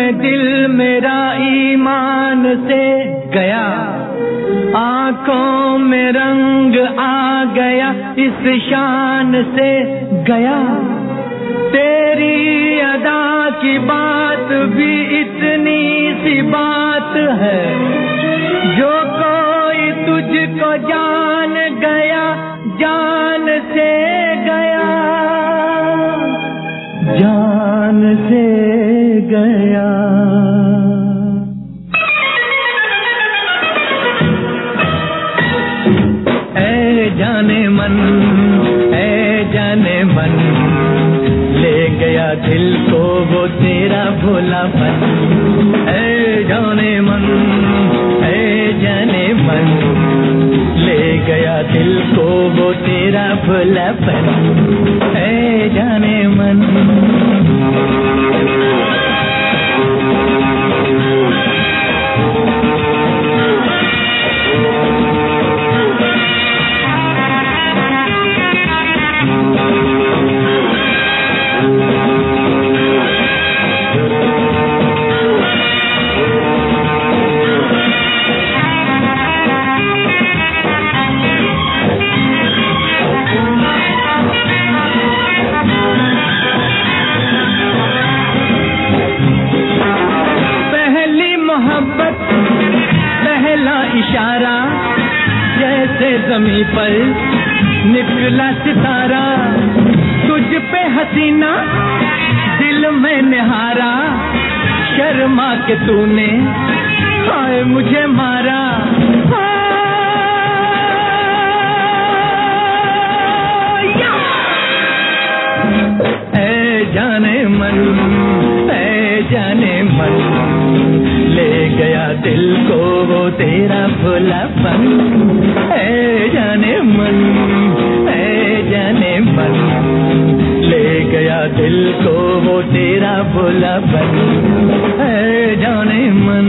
में दिल मेरा ईमान से गया, आंखों में रंग आ गया, इस शान से गया। तेरी अदा की बात भी इतनी सी बात है, जो कोई तुझको जान गया, जान से गया, जान से गया। ऐ जाने मन, ऐ जाने मन, ले गया दिल को वो तेरा भोलापन। ऐ जाने मन, ऐ जाने मन, ले गया दिल को वो तेरा भोलापन। ऐ जाने मन। इशारा जैसे ज़मीं पर निकला सितारा, तुझ पे हसीना दिल में निहारा, शर्मा के तूने हाय मुझे मारा। ऐ जाने मन, ऐ जाने मन, ले गया दिल को वो तेरा भोलापन। ऐ जाने मन, ऐ जाने मन, ले गया दिल को वो तेरा भोलापन। ऐ जाने मन।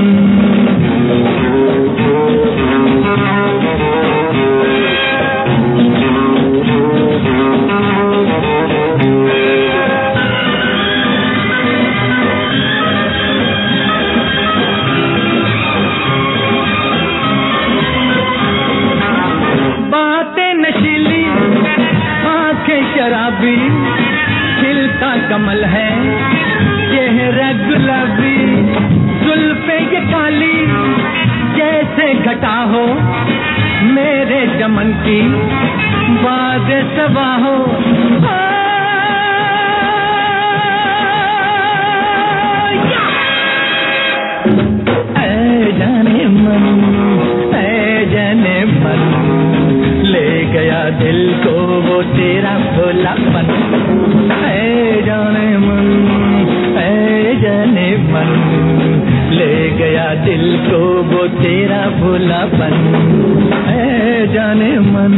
शराबी खिलता कमल है, चेहरा गुलाबी, जुल्फे ये काली जैसे घटा हो, मेरे चमन की बात सबा हो। ऐ जाने मन, ऐ जाने मन, ले गया दिल को वो तेरा भोलापन। ऐ जाने मन, ऐ जाने मन, ले गया दिल को वो तेरा भोलापन। ऐ जाने मन।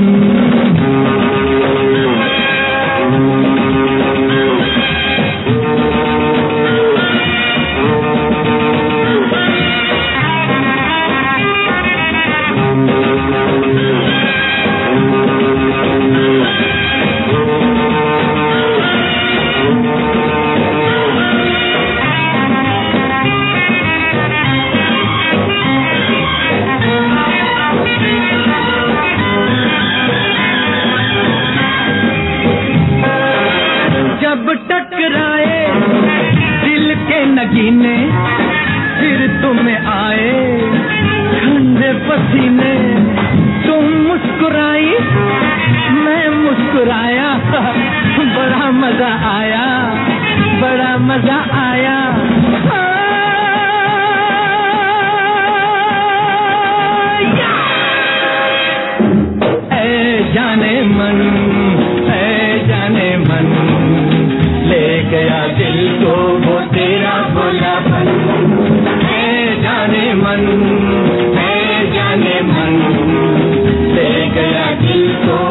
जब टकराए दिल के नगीने, फिर तुम्हें आए ठंडे पसीने, तुम मुस्कुराई मैं मुस्कुराया, बड़ा मजा आया, बड़ा मजा आया। ऐ जाने मन, ऐ जाने मन, ले गया दिल को वो तेरा भोलापन। ऐ जाने मन, ऐ जाने मन, ले गया दिल को